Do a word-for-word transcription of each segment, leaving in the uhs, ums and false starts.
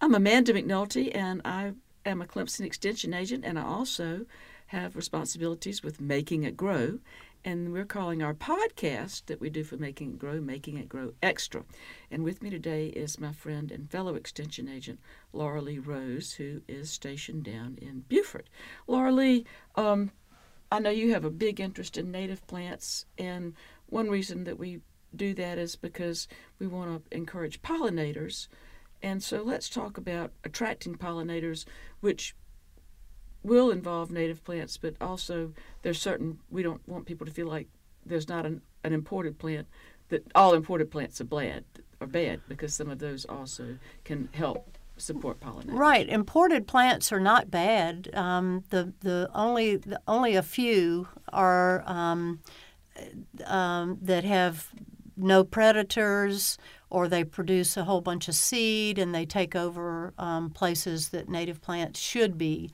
I'm Amanda McNulty, and I am a Clemson Extension agent, and I also have responsibilities with Making It Grow. And we're calling our podcast that we do for Making It Grow, Making It Grow Extra. And with me today is my friend and fellow Extension agent, Laura Lee Rose, who is stationed down in Beaufort. Laura Lee, um, I know you have a big interest in native plants, and one reason that we do that is because we want to encourage pollinators. And so let's talk about attracting pollinators, which will involve native plants, but also there's certain, we don't want people to feel like there's not an, an imported plant, that all imported plants are bad, are bad, because some of those also can help support pollinators. Right. Imported plants are not bad. Um, the the only the, only a few are um, um, that have no predators, or they produce a whole bunch of seed and they take over um, places that native plants should be.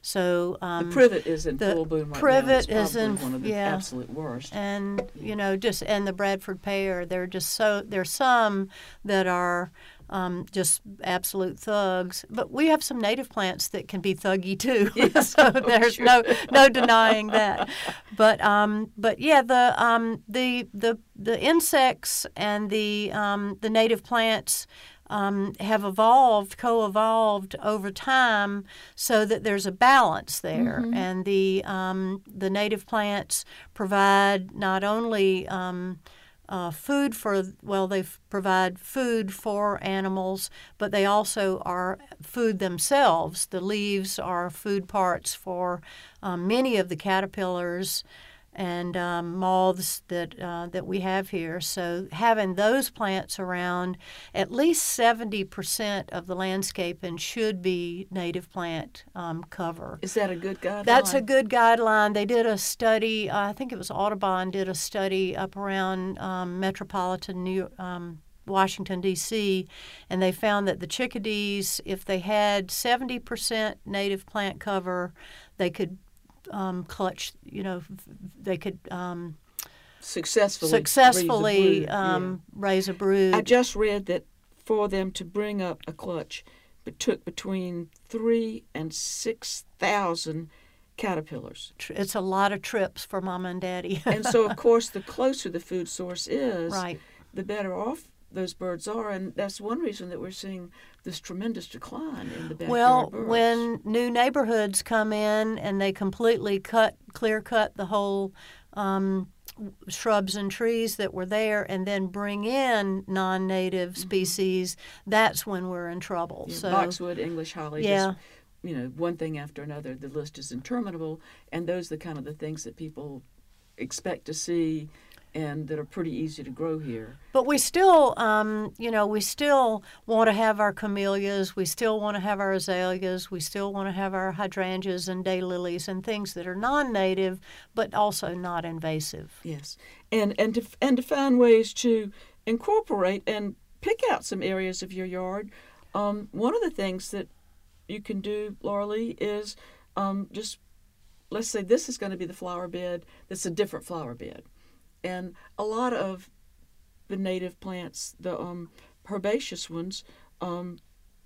So um, the privet is in full bloom right privet now. It's is in one of the yeah, absolute worst. And you know, just and the Bradford pear, they're just so there's some that are um, just absolute thugs. But we have some native plants that can be thuggy too. Yes, so oh, there's sure. no no denying that. But um, but yeah, the um, the the the insects and the um, the native plants um, have evolved, co-evolved over time, so that there's a balance there. Mm-hmm. And the um, the native plants provide not only um, Uh, food for, well, they f- provide food for animals, but they also are food themselves. The leaves are food parts for um, many of the caterpillars and um, moths that uh, that we have here. So having those plants around, at least seventy percent of the landscaping should be native plant um, cover. Is that a good guideline? That's a good guideline. They did a study, uh, I think it was Audubon did a study up around um, metropolitan New York, um, Washington, D C, and they found that the chickadees, if they had seventy percent native plant cover, they could um, clutch, you know, they could um, successfully, successfully raise a brood. um, Yeah. raise a brood. I just read that for them to bring up a clutch, it took between three and six thousand caterpillars. It's a lot of trips for Mama and Daddy. And so, of course, the closer the food source is, right. the better off those birds are, and that's one reason that we're seeing this tremendous decline in the backyard well, birds. when new neighborhoods come in and they completely cut, clear cut the whole um, shrubs and trees that were there, and then bring in non-native mm-hmm. species, that's when we're in trouble. Yeah, so boxwood, English holly, yeah. just, you know, one thing after another. The list is interminable, and those are the kind of the things that people expect to see and that are pretty easy to grow here. But we still, um, you know, we still want to have our camellias. We still want to have our azaleas. We still want to have our hydrangeas and daylilies and things that are non-native, but also not invasive. Yes, and and to and to find ways to incorporate and pick out some areas of your yard. Um, one of the things that you can do, Laura Lee, is um, just let's say this is going to be the flower bed. That's a different flower bed. And a lot of the native plants, the um, herbaceous ones, um,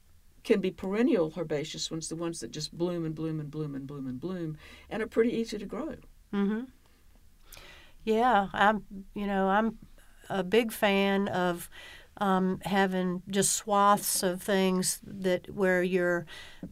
can be perennial herbaceous ones, the ones that just bloom and bloom and bloom and bloom and bloom, and are pretty easy to grow. Mm-hmm. Yeah, I'm. You know, I'm a big fan of um, having just swaths of things that where you're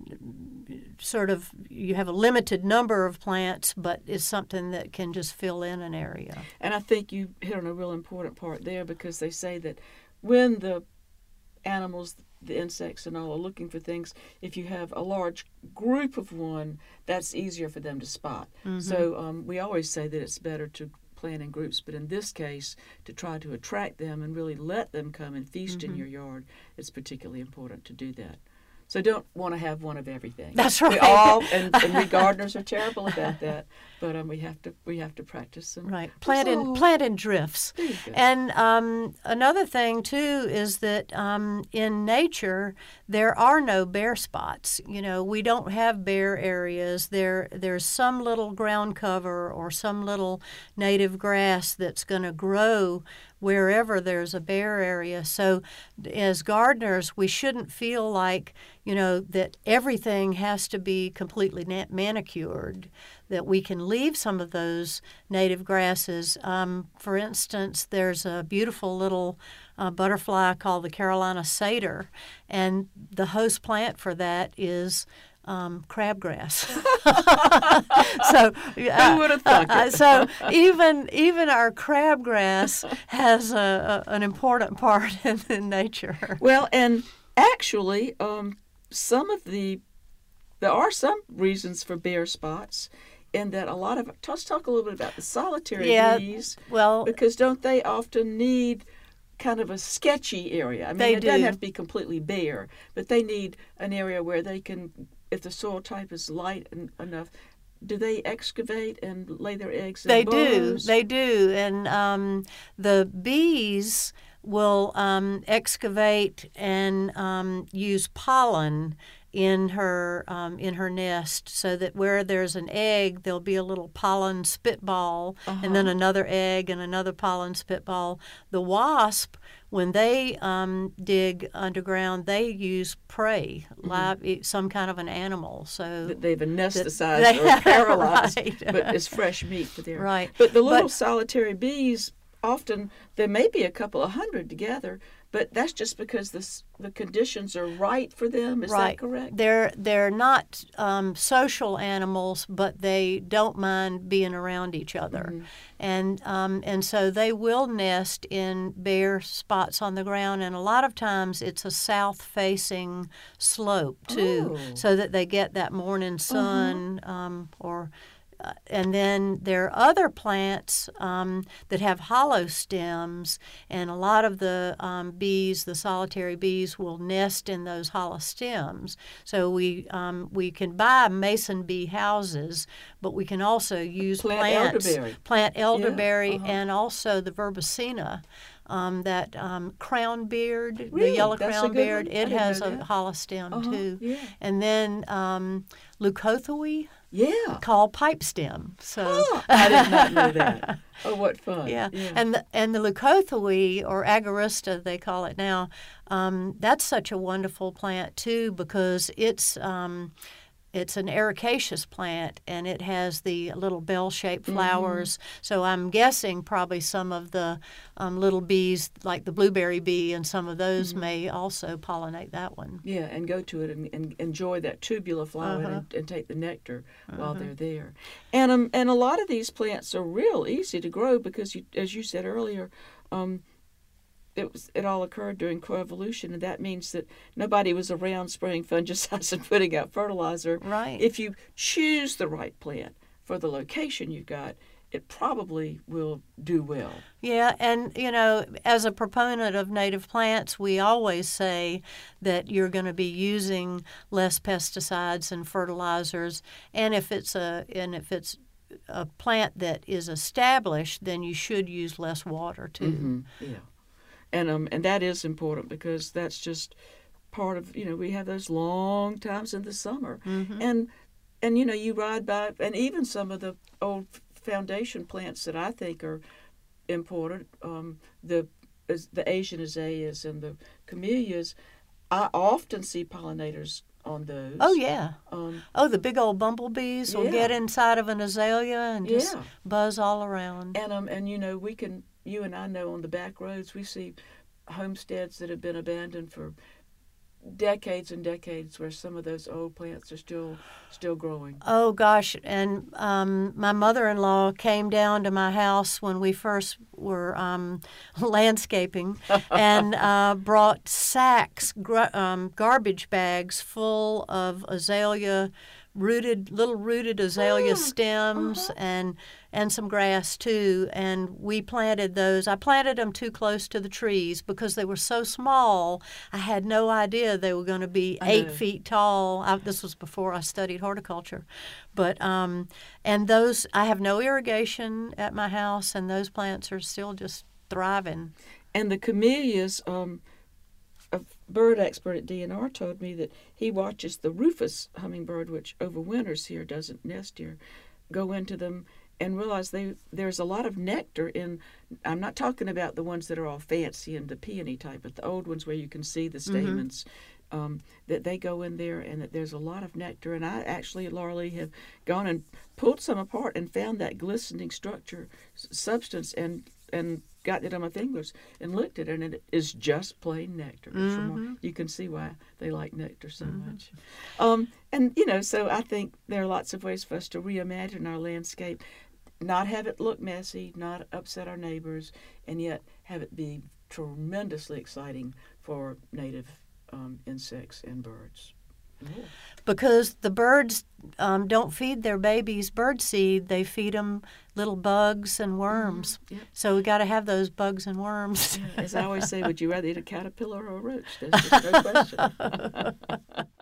sort of you have a limited number of plants, but it's something that can just fill in an area. And I think you hit on a real important part there, because they say that when the animals, the insects and all, are looking for things, if you have a large group of one, that's easier for them to spot. Mm-hmm. So um, we always say that it's better to plant in groups, but in this case, to try to attract them and really let them come and feast mm-hmm. in your yard, it's particularly important to do that. So don't want to have one of everything. That's right. We all, and, and we gardeners are terrible about that, but um, we have to we have to practice some. Right, plant in so, plant in drifts. There you go. And um, another thing too is that um, in nature there are no bare spots. You know, we don't have bare areas. There there's some little ground cover or some little native grass that's going to grow wherever there's a bare area. So as gardeners, we shouldn't feel like, you know, that everything has to be completely na- manicured, that we can leave some of those native grasses. Um, for instance, there's a beautiful little uh, butterfly called the Carolina Satyr, and the host plant for that is Um, crabgrass. so uh, Who would have thought uh, it? so even even our crabgrass has a, a, an important part in, in nature. Well, and actually, um, some of the there are some reasons for bare spots, in that a lot of let's talk a little bit about the solitary Yeah, bees, well, because don't they often need kind of a sketchy area? I mean, They it doesn't do. have to be completely bare, but they need an area where they can, if the soil type is light en- enough, do they excavate and lay their eggs in They do. burrows? They do. And um, the bees will um, excavate and um, use pollen in her um, in her nest, so that where there's an egg, there'll be a little pollen spitball, and then Uh-huh. another egg and another pollen spitball. The wasp, when they um, dig underground, they use prey, live, some kind of an animal. So That they've anesthetized they- or paralyzed, right. but it's fresh meat for their. Right. But the little But- solitary bees, often there may be a couple of hundred together, but that's just because the s- the conditions are right for them. Is right. that correct? They're they're not um, social animals, but they don't mind being around each other, Mm-hmm. and um, and so they will nest in bare spots on the ground, and a lot of times it's a south-facing slope too, Oh. so that they get that morning sun, um, or. Uh, and then there are other plants um, that have hollow stems, and a lot of the um, bees, the solitary bees, will nest in those hollow stems. So we um, we can buy mason bee houses, but we can also use Plant plants, elderberry. plant elderberry, uh-huh. and also the verbicina. Um, that um, crownbeard, Really? the yellow That's a good crownbeard, one? I it didn't has know a that. hollow stem Uh-huh, too. yeah. And then um, leucothoe, Yeah. called pipe stem. So Oh, I did not know that. Oh, what fun. yeah, and the, and the leucothoe, or agarista they call it now, um, that's such a wonderful plant too, because it's um, it's an ericaceous plant, and it has the little bell-shaped flowers. So I'm guessing probably some of the um, little bees, like the blueberry bee, and some of those may also pollinate that one. Yeah, and go to it and, and enjoy that tubular flower Uh-huh. and, and take the nectar while they're there. And um, and a lot of these plants are real easy to grow because, you, as you said earlier, um, it was it all occurred during coevolution, and that means that nobody was around spraying fungicides and putting out fertilizer. Right. If you choose the right plant for the location you've got, it probably will do well. Yeah, and you know, as a proponent of native plants, we always say that you're going to be using less pesticides and fertilizers, and if it's a and if it's a plant that is established, then you should use less water too. Mhm, yeah, and um and that is important because that's just part of, you know, we have those long times in the summer, and and you know, you ride by, and even some of the old foundation plants that I think are important, um, the as the Asian azaleas and the camellias, I often see pollinators on those. Oh yeah. Um, Oh, the big old bumblebees will Yeah. get inside of an azalea and just Yeah. buzz all around. and um and you know, we can, you and I know, on the back roads we see homesteads that have been abandoned for decades and decades, where some of those old plants are still still growing. Oh gosh, and um, my mother-in-law came down to my house when we first were um, landscaping, and uh, brought sacks, gr- um, garbage bags full of azalea, rooted little rooted azalea stems, and and some grass too. And we planted those. I planted them too close to the trees because they were so small. I had no idea they were going to be I eight know. feet tall. I, this was before I studied horticulture, but um, and those I have no irrigation at my house, and those plants are still just thriving. And the camellias, um, a bird expert at D N R told me that he watches the rufous hummingbird, which overwinters here, doesn't nest here, go into them and realize they there's a lot of nectar in. I'm not talking about the ones that are all fancy and the peony type, but the old ones where you can see the stamens. Mm-hmm. Um, that they go in there and that there's a lot of nectar. And I actually, Laura Lee, have gone and pulled some apart and found that glistening structure, s- substance, and and gotten it on my fingers and looked at it, and it is just plain nectar. It's Mm-hmm. remar- you can see why they like nectar so mm-hmm. much. Um, and, you know, so I think there are lots of ways for us to reimagine our landscape, not have it look messy, not upset our neighbors, and yet have it be tremendously exciting for native Um, insects and birds. Yeah. Because the birds um, don't feed their babies bird seed, they feed them little bugs and worms. Mm-hmm. Yeah. So we got to have those bugs and worms. Yeah. As I always say, would you rather eat a caterpillar or a roach? There's just no question.